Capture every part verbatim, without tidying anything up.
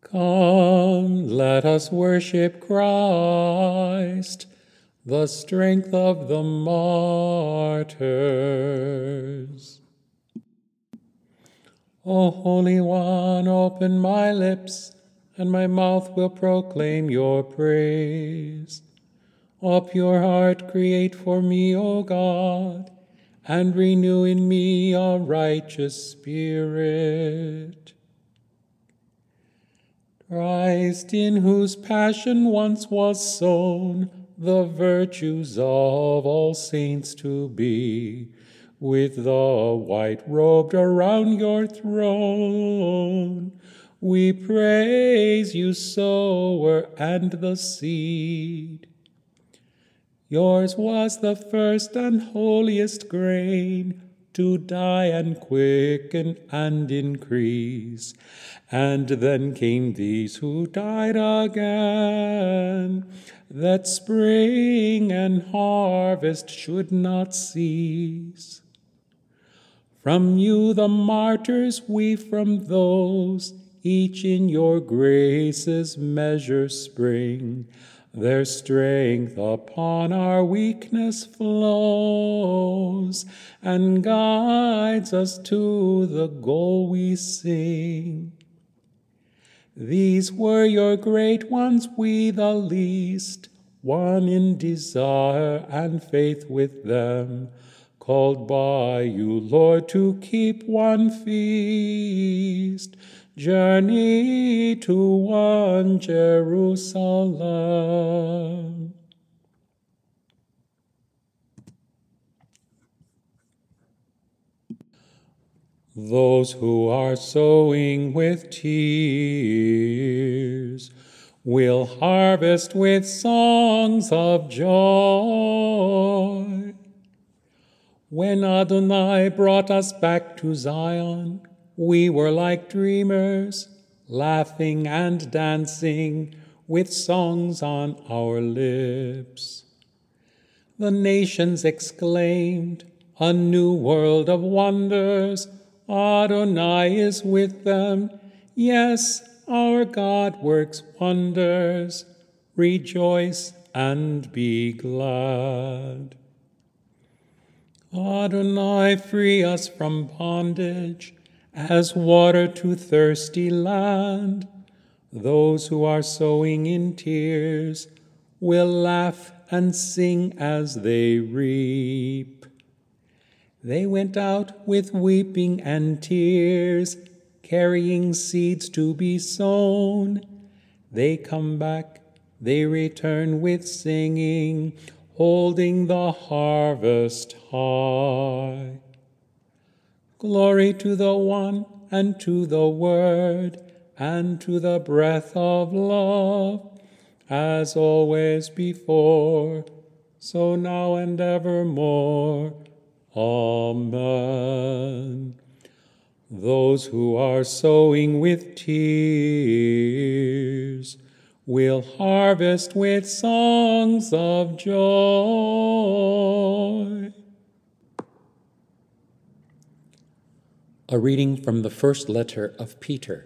Come, let us worship Christ, the strength of the martyrs. O Holy One, open my lips, and my mouth will proclaim your praise. A pure heart create for me, O God, and renew in me a righteous spirit. Christ, in whose passion once was sown the virtues of all saints to be, with the white robed around your throne, we praise you, sower and the seed. Yours was the first and holiest grain, to die and quicken and increase. And then came these who died again, that spring and harvest should not cease. From you the martyrs, we from those, each in your grace's measure spring. Their strength upon our weakness flows, and guides us to the goal we sing. These were your great ones, we the least, one in desire and faith with them, called by you, Lord, to keep one feast. Journey to one Jerusalem. Those who are sowing with tears will harvest with songs of joy. When Adonai brought us back to Zion, we were like dreamers, laughing and dancing with songs on our lips. The nations exclaimed, a new world of wonders, Adonai is with them. Yes, our God works wonders. Rejoice and be glad. Adonai, free us from bondage, as water to thirsty land. Those who are sowing in tears will laugh and sing as they reap. They went out with weeping and tears, carrying seeds to be sown. They come back, they return with singing, holding the harvest high. Glory to the One, and to the Word, and to the breath of love, as always before, so now and evermore. Amen. Those who are sowing with tears will harvest with songs of joy. A reading from the first letter of Peter.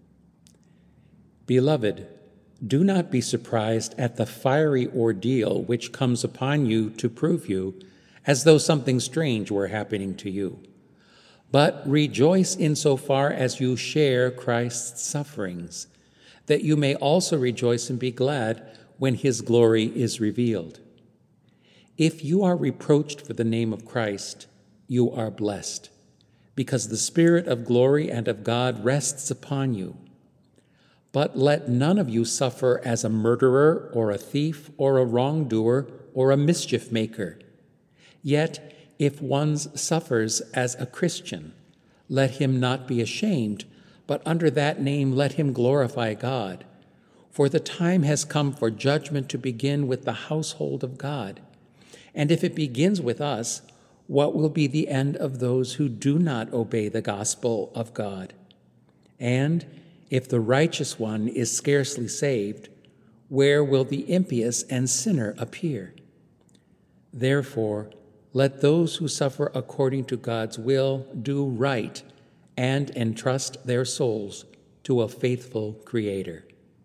Beloved, do not be surprised at the fiery ordeal which comes upon you to prove you, as though something strange were happening to you. But rejoice insofar as you share Christ's sufferings, that you may also rejoice and be glad when his glory is revealed. If you are reproached for the name of Christ, you are blessed, because the Spirit of glory and of God rests upon you. But let none of you suffer as a murderer or a thief or a wrongdoer or a mischief maker. Yet, if one suffers as a Christian, let him not be ashamed, but under that name let him glorify God. For the time has come for judgment to begin with the household of God. And if it begins with us, what will be the end of those who do not obey the gospel of God? And if the righteous one is scarcely saved, where will the impious and sinner appear? Therefore, let those who suffer according to God's will do right and entrust their souls to a faithful Creator.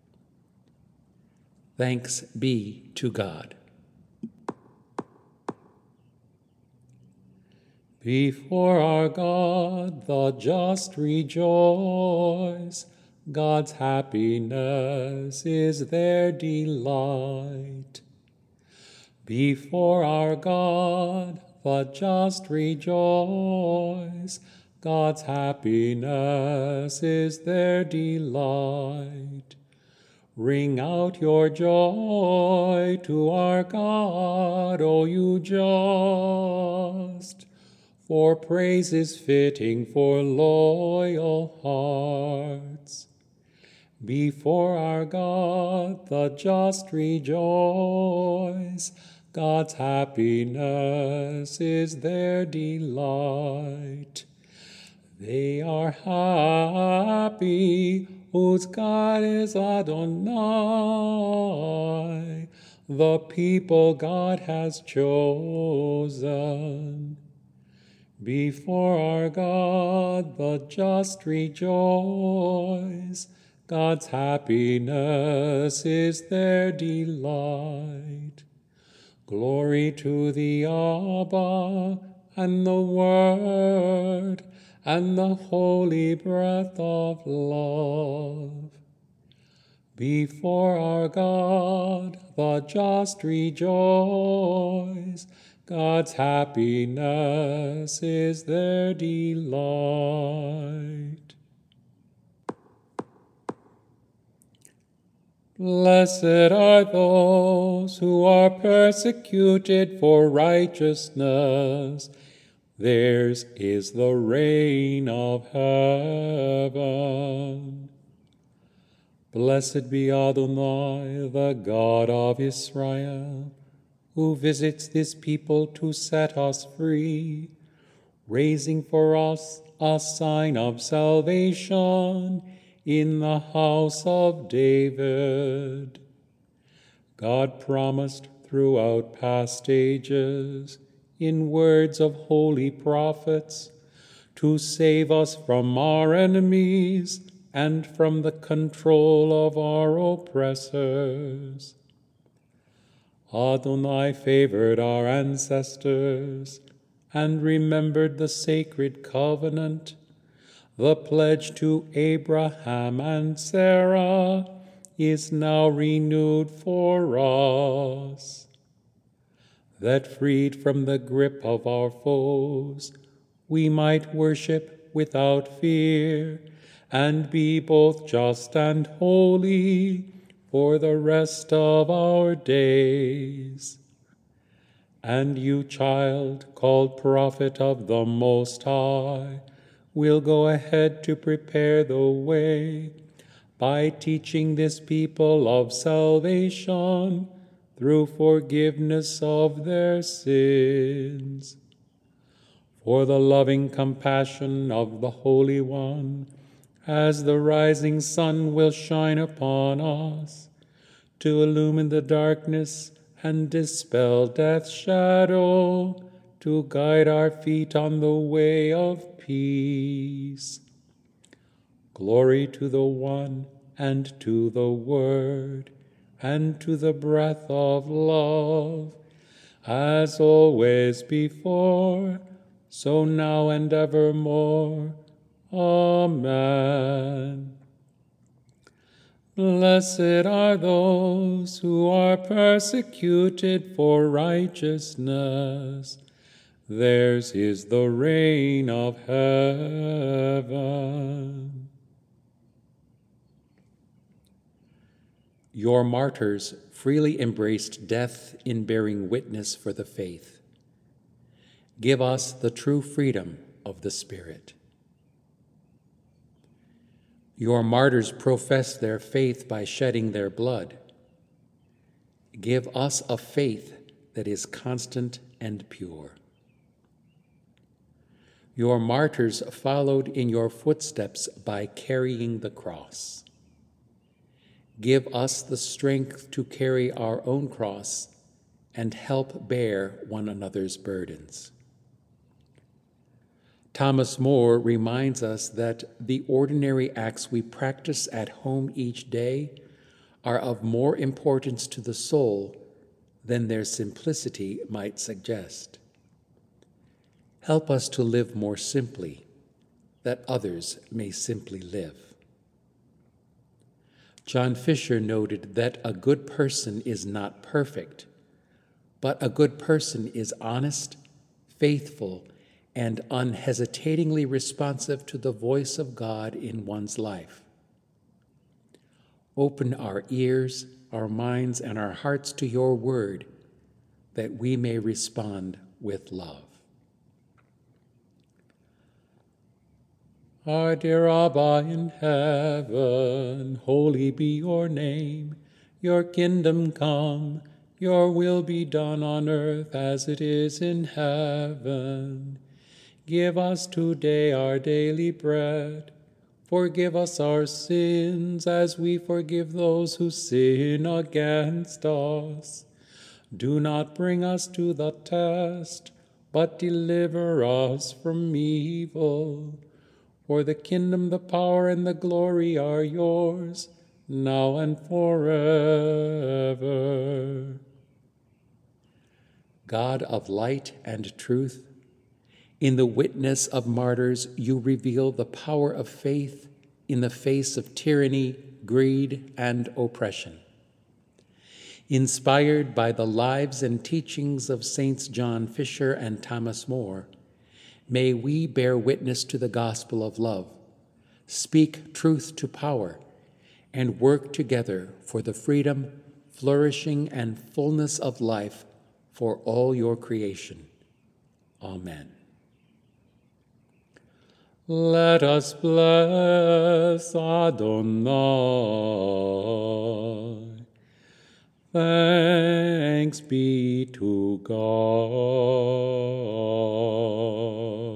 Thanks be to God. Before our God, the just rejoice. God's happiness is their delight. Before our God, the just rejoice. God's happiness is their delight. Ring out your joy to our God, O you just, for praise is fitting for loyal hearts. Before our God, the just rejoice. God's happiness is their delight. They are happy whose God is Adonai, the people God has chosen. Before our God, the just rejoice. God's happiness is their delight. Glory to the Abba, and the Word, and the holy breath of love. Before our God, the just rejoice. God's happiness is their delight. Blessed are those who are persecuted for righteousness. Theirs is the reign of heaven. Blessed be Adonai, the God of Israel, who visits this people to set us free, raising for us a sign of salvation in the house of David. God promised throughout past ages, in words of holy prophets, to save us from our enemies and from the control of our oppressors. Adonai favored our ancestors and remembered the sacred covenant, the pledge to Abraham and Sarah is now renewed for us, that freed from the grip of our foes, we might worship without fear and be both just and holy for the rest of our days. And you, child, called prophet of the Most High, will go ahead to prepare the way by teaching this people of salvation through forgiveness of their sins. For the loving compassion of the Holy One, as the rising sun will shine upon us, to illumine the darkness and dispel death's shadow, to guide our feet on the way of peace. Glory to the One, and to the Word, and to the breath of love, as always before, so now and evermore. Amen. Blessed are those who are persecuted for righteousness. Theirs is the reign of heaven. Your martyrs freely embraced death in bearing witness for the faith. Give us the true freedom of the Spirit. Your martyrs profess their faith by shedding their blood. Give us a faith that is constant and pure. Your martyrs followed in your footsteps by carrying the cross. Give us the strength to carry our own cross and help bear one another's burdens. Thomas More reminds us that the ordinary acts we practice at home each day are of more importance to the soul than their simplicity might suggest. Help us to live more simply, that others may simply live. John Fisher noted that a good person is not perfect, but a good person is honest, faithful, and unhesitatingly responsive to the voice of God in one's life. Open our ears, our minds, and our hearts to your word, that we may respond with love. Our dear Abba in heaven, holy be your name. Your kingdom come, your will be done on earth as it is in heaven. Give us today our daily bread. Forgive us our sins as we forgive those who sin against us. Do not bring us to the test, but deliver us from evil. For the kingdom, the power, and the glory are yours, now and forever. God of light and truth, in the witness of martyrs, you reveal the power of faith in the face of tyranny, greed, and oppression. Inspired by the lives and teachings of Saints John Fisher and Thomas More, may we bear witness to the gospel of love, speak truth to power, and work together for the freedom, flourishing, and fullness of life for all your creation. Amen. Let us bless Adonai. Thanks be to God.